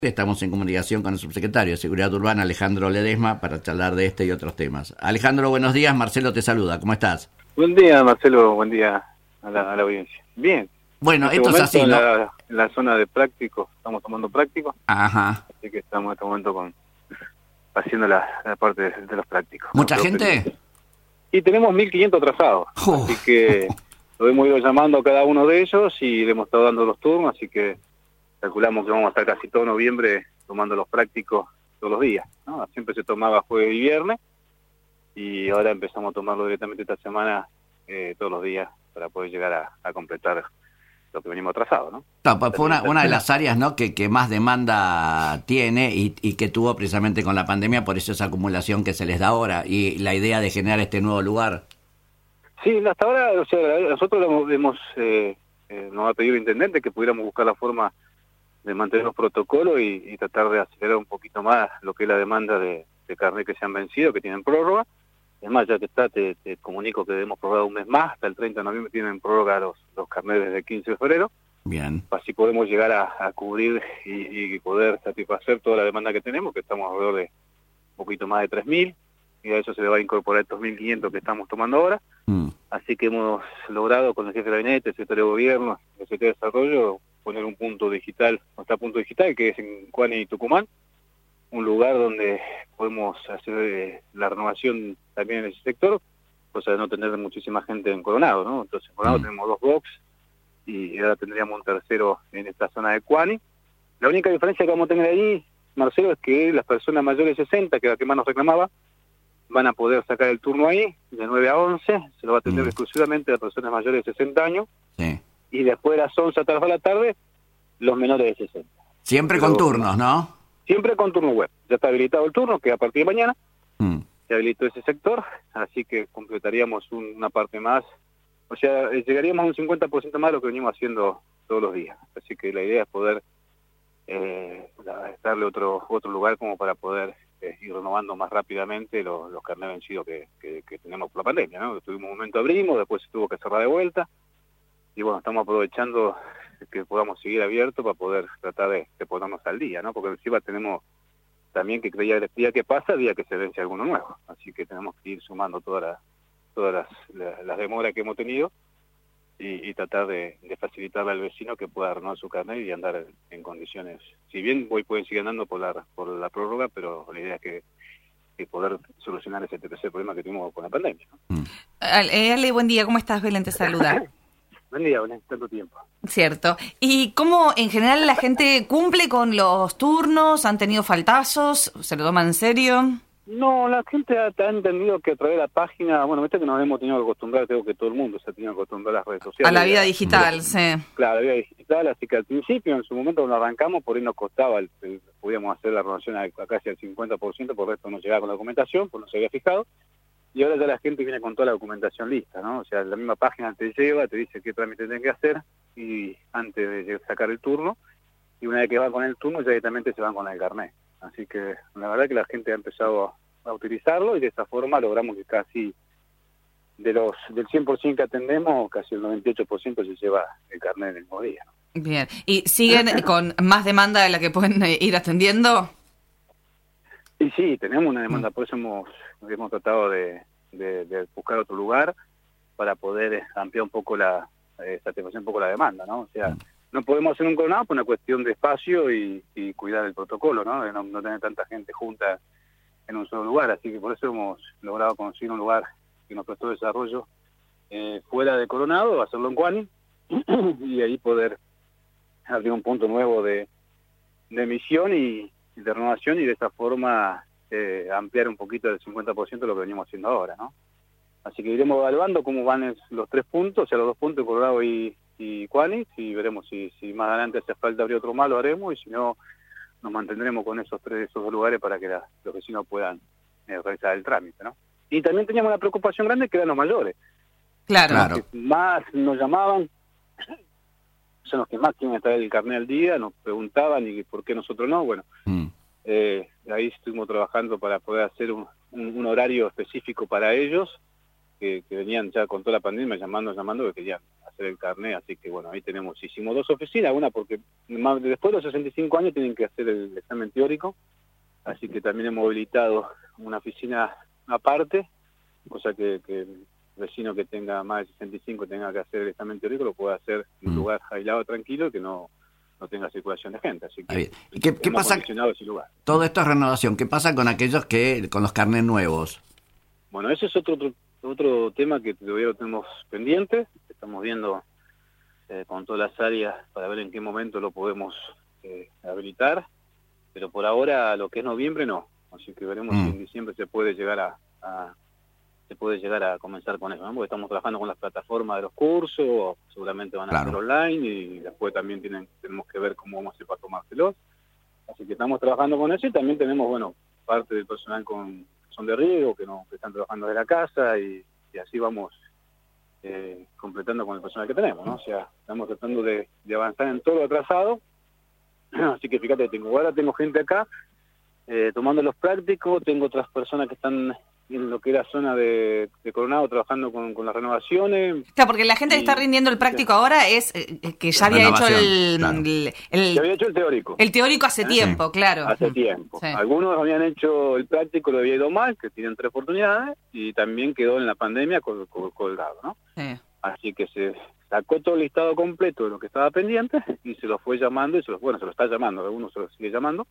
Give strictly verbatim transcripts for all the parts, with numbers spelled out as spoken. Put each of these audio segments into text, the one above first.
Estamos en comunicación con el subsecretario de Seguridad Urbana, Alejandro Ledesma, para charlar de este y otros temas. Alejandro, buenos días. Marcelo te saluda. ¿Cómo estás? Buen día, Marcelo. Buen día a la, a la audiencia. Bien. Bueno, en este esto es así, en ¿no? La, en la zona de prácticos, estamos tomando prácticos. Ajá. Así que estamos en este momento con haciendo la, la parte de, de los prácticos. ¿Mucha ¿no? gente? Y tenemos mil quinientos atrasados. Oh. Así que lo hemos ido llamando a cada uno de ellos y le hemos estado dando los turnos, así que calculamos que vamos a estar casi todo noviembre tomando los prácticos todos los días, ¿no? Siempre se tomaba jueves y viernes y ahora empezamos a tomarlo directamente esta semana eh, todos los días para poder llegar a, a completar lo que venimos atrasados, ¿no? No, pues fue una, una de las áreas, ¿no?, que, que más demanda tiene y, y que tuvo precisamente con la pandemia, por eso esa acumulación que se les da ahora y la idea de generar este nuevo lugar. Sí, hasta ahora, o sea, nosotros hemos, hemos eh, eh, nos ha pedido el intendente que pudiéramos buscar la forma de mantener los protocolos y, y tratar de acelerar un poquito más lo que es la demanda de, de carnet que se han vencido, que tienen prórroga. Es más, ya que está, te, te comunico que hemos prorrogado un mes más, hasta el treinta de noviembre tienen prórroga los, los carnets desde el quince de febrero. Bien. Así podemos llegar a, a cubrir y, y poder satisfacer toda la demanda que tenemos, que estamos alrededor de un poquito más de tres mil, y a eso se le va a incorporar estos mil quinientos que estamos tomando ahora. Mm. Así que hemos logrado con el jefe de gabinete, el secretario de gobierno, el secretario de desarrollo, poner un punto digital, nuestro punto digital, que es en Cuani y Tucumán, un lugar donde podemos hacer eh, la renovación también en ese sector, cosa de no tener muchísima gente en Coronado, ¿no? Entonces en Coronado mm. tenemos dos box y ahora tendríamos un tercero en esta zona de Cuani. La única diferencia que vamos a tener ahí, Marcelo, es que las personas mayores de sesenta, que era la que más nos reclamaba, van a poder sacar el turno ahí, de nueve a once, se lo va a atender mm. exclusivamente a personas mayores de sesenta años, sí. Y después de las once hasta las dos de la tarde, los menores de sesenta. Siempre Pero, con turnos, ¿no? Siempre con turno web. Ya está habilitado el turno, que a partir de mañana mm. se habilitó ese sector, así que completaríamos un, una parte más. O sea, llegaríamos a un cincuenta por ciento más de lo que venimos haciendo todos los días. Así que la idea es poder eh, darle otro otro lugar como para poder eh, ir renovando más rápidamente los, los carnets vencidos que, que, que tenemos por la pandemia, ¿no? Tuvimos un momento abrimos, después se tuvo que cerrar de vuelta. Y bueno, estamos aprovechando que podamos seguir abiertos para poder tratar de, de ponernos al día, ¿no? Porque encima tenemos también que creía el día que pasa, día que se vence alguno nuevo. Así que tenemos que ir sumando todas las todas las, las, las demoras que hemos tenido y, y tratar de, de facilitarle al vecino que pueda renovar su carnet y andar en condiciones. Si bien hoy pueden seguir andando por la, por la prórroga, pero la idea es que, que poder solucionar ese tercer problema que tuvimos con la pandemia, ¿no? Mm. Ale, Ale, buen día, ¿cómo estás? Belén te saluda. Buen día, Belén, tanto tiempo. Cierto. ¿Y cómo en general la gente cumple con los turnos? ¿Han tenido faltazos? ¿Se lo toman en serio? No, la gente ha, ha entendido que a través de la página, bueno, viste que nos hemos tenido que acostumbrar, creo que todo el mundo se ha tenido que acostumbrar a las redes sociales. A la vida digital, la, sí. Claro, a la vida digital, así que al principio, en su momento cuando arrancamos, por ahí nos costaba, el, el, podíamos hacer la renovación a, a casi al cincuenta por ciento, por el resto no llegaba con la documentación, pues no se había fijado. Y ahora ya la gente viene con toda la documentación lista, ¿no? O sea, la misma página te lleva, te dice qué trámite tienen que hacer y antes de sacar el turno, y una vez que van con el turno, ya directamente se van con el carnet. Así que la verdad que la gente ha empezado a, a utilizarlo y de esta forma logramos que casi de los del cien por ciento que atendemos, casi el noventa y ocho por ciento se lleva el carnet en el mismo día, ¿no? Bien. ¿Y siguen con más demanda de la que pueden ir atendiendo? Y sí, tenemos una demanda, por eso hemos, hemos tratado de, de, de buscar otro lugar para poder ampliar un poco la, eh, satisfacer un poco la demanda, ¿no? O sea, no podemos hacer un coronado por una cuestión de espacio y, y cuidar el protocolo, ¿no? De no, no tener tanta gente junta en un solo lugar, así que por eso hemos logrado conseguir un lugar que nos prestó desarrollo eh, fuera de Coronado, hacerlo en Cuani, y ahí poder abrir un punto nuevo de, de emisión y de renovación y de esta forma eh, ampliar un poquito del cincuenta por ciento de lo que venimos haciendo ahora, ¿no? Así que iremos evaluando cómo van los tres puntos, o sea, los dos puntos, Colorado y, y Cuani, y veremos si, si más adelante hace falta abrir otro más, lo haremos, y si no, nos mantendremos con esos tres esos dos lugares para que la, los vecinos puedan eh, realizar el trámite, ¿no? Y también teníamos una preocupación grande que eran los mayores. Claro. claro. Los que más nos llamaban, son los que más quieren traer el carnet al día, nos preguntaban y por qué nosotros no, bueno, mm. eh, ahí estuvimos trabajando para poder hacer un, un, un horario específico para ellos, que, que venían ya con toda la pandemia llamando, llamando, que querían hacer el carnet, así que bueno, ahí tenemos, hicimos dos oficinas, una porque más, después de los sesenta y cinco años tienen que hacer el examen teórico, así que también hemos habilitado una oficina aparte, cosa que, que el vecino que tenga más de sesenta y cinco tenga que hacer el examen teórico lo puede hacer en un lugar aislado, tranquilo, que no no tenga circulación de gente, así que ¿Y qué, qué pasa? Ese lugar. Todo esto es renovación. ¿Qué pasa con aquellos que con los carnets nuevos? Bueno, ese es otro otro, otro tema que todavía lo tenemos pendiente. Estamos viendo eh, con todas las áreas para ver en qué momento lo podemos eh, habilitar, pero por ahora lo que es noviembre no, así que veremos mm. si en diciembre se puede llegar a, a se puede llegar a comenzar con eso, ¿no? Porque estamos trabajando con las plataformas de los cursos, seguramente van a claro. ser online y después también tienen tenemos que ver cómo vamos a hacer para tomárselos. Así que estamos trabajando con eso y también tenemos, bueno, parte del personal con son de riego, que no que están trabajando de la casa y, y así vamos eh, completando con el personal que tenemos, ¿no? O sea, estamos tratando de, de avanzar en todo lo atrasado. Así que fíjate, tengo ahora tengo gente acá eh, tomando los prácticos, tengo otras personas que están en lo que era zona de, de Coronado trabajando con, con las renovaciones. Claro, porque la gente y, que está rindiendo el práctico sí. ahora es eh, que ya había hecho el, claro. el, el... Ya había hecho el teórico. El teórico hace ¿Eh? tiempo, sí. claro. Hace tiempo. Sí. Algunos habían hecho el práctico, lo había ido mal, que tienen tres oportunidades, y también quedó en la pandemia col, col, colgado, ¿no? Sí. Así que se sacó todo el listado completo de lo que estaba pendiente y se lo fue llamando, y se lo, bueno, se lo está llamando, algunos se lo sigue llamando,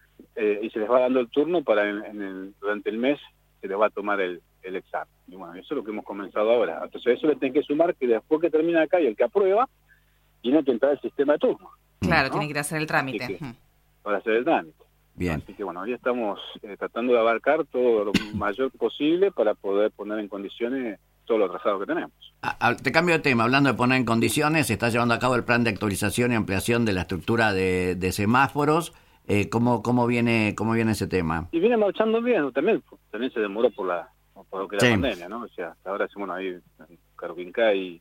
eh, y se les va dando el turno para en, en el, durante el mes se les va a tomar el, el examen. Y bueno, eso es lo que hemos comenzado ahora. Entonces eso le tienen que sumar que después que termina acá y el que aprueba, tiene que entrar el sistema de turno. Claro, ¿no? tiene que ir a hacer el trámite. Que, para hacer el trámite. Bien. Así que bueno, hoy estamos eh, tratando de abarcar todo lo mayor posible para poder poner en condiciones todo lo atrasado que tenemos. A, a, te cambio de tema, hablando de poner en condiciones, se está llevando a cabo el plan de actualización y ampliación de la estructura de, de semáforos. Eh, ¿cómo, cómo, viene, ¿Cómo viene ese tema? Y viene marchando bien, también también se demoró por la por lo que era sí. la pandemia, ¿no? O sea, hasta ahora, bueno, ahí Carquinca y,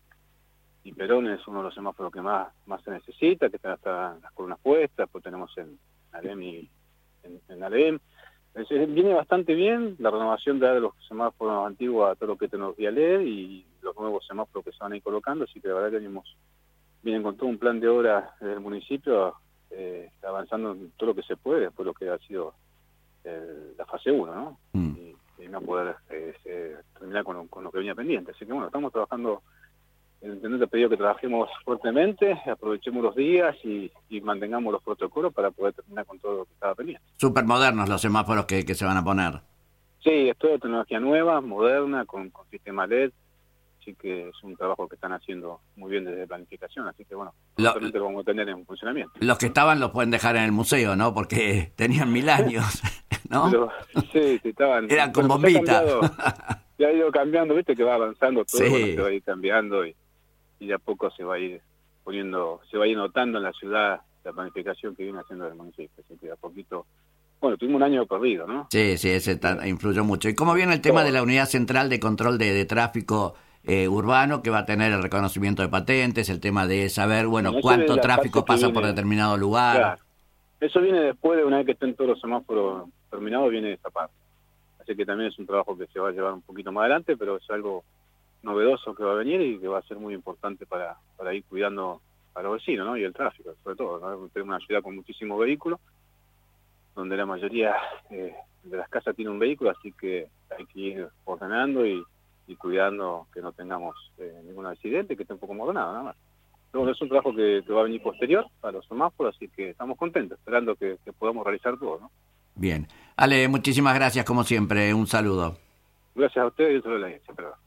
y Perón es uno de los semáforos que más más se necesita, que están hasta las columnas puestas, pues tenemos en Alem y en, en Alem. Es, es, viene bastante bien la renovación de los semáforos antiguos a todo lo que es tecnología L E D y los nuevos semáforos que se van a ir colocando, así que la verdad que venimos, vienen con todo un plan de obra del municipio, eh, avanzando en todo lo que se puede, después lo que ha sido eh, la fase uno, ¿no? Mm. Y, y no poder eh, eh, terminar con lo, con lo que venía pendiente. Así que bueno, estamos trabajando, el intendente pedido que trabajemos fuertemente, aprovechemos los días y, y mantengamos los protocolos para poder terminar con todo lo que estaba pendiente. Súper modernos los semáforos que, que se van a poner. Sí, es toda tecnología nueva, moderna, con, con sistema L E D, así que es un trabajo que están haciendo muy bien desde planificación, así que bueno, lo, lo vamos a tener en funcionamiento. Los que estaban los pueden dejar en el museo, ¿no? Porque tenían mil años, ¿no? Los, sí, sí, estaban... Eran con bombita. Ya ha ido cambiando, viste que va avanzando todo, sí. bueno, se va a ir cambiando y, y de a poco se va a ir poniendo, se va a ir notando en la ciudad la planificación que viene haciendo el municipio, así que de a poquito... Bueno, tuvimos un año perdido, ¿no? Sí, sí, ese ta, influyó mucho. ¿Y cómo viene el tema de la Unidad Central de Control de, de Tráfico eh, Urbano, que va a tener el reconocimiento de patentes, el tema de saber, bueno, bueno cuánto tráfico pasa viene, por determinado lugar? Claro. Eso viene después de una vez que estén todos los semáforos terminados, viene esa parte. Así que también es un trabajo que se va a llevar un poquito más adelante, pero es algo novedoso que va a venir y que va a ser muy importante para, para ir cuidando a los vecinos, ¿no? Y el tráfico, sobre todo, ¿no? Tenemos una ciudad con muchísimos vehículos, donde la mayoría eh, de las casas tiene un vehículo, así que hay que ir ordenando y, y cuidando que no tengamos eh, ningún accidente, que esté un poco más ordenado, nada más. Entonces, es un trabajo que, que va a venir posterior a los semáforos, así que estamos contentos, esperando que, que podamos realizar todo, ¿no? Bien. Ale, muchísimas gracias, como siempre. Un saludo. Gracias a ustedes y un saludo a la audiencia.